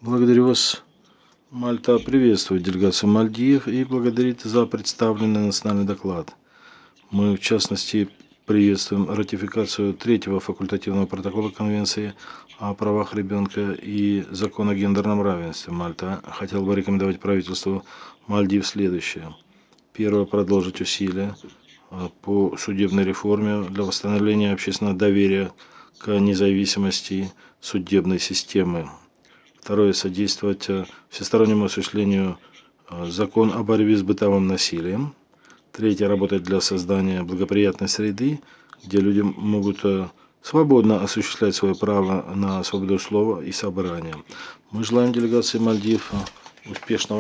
Благодарю вас. Мальта приветствует делегацию Мальдив и благодарит за представленный национальный доклад. Мы, в частности, приветствуем ратификацию третьего факультативного протокола Конвенции о правах ребенка и закон о гендерном равенстве. Мальта хотел бы рекомендовать правительству Мальдив следующее. Первое, продолжить усилия по судебной реформе для восстановления общественного доверия к независимости судебной системы. Второе, содействовать всестороннему осуществлению закона о борьбе с бытовым насилием. Третье, работать для создания благоприятной среды, где люди могут свободно осуществлять свое право на свободу слова и собрания. Мы желаем делегации Мальдив успешного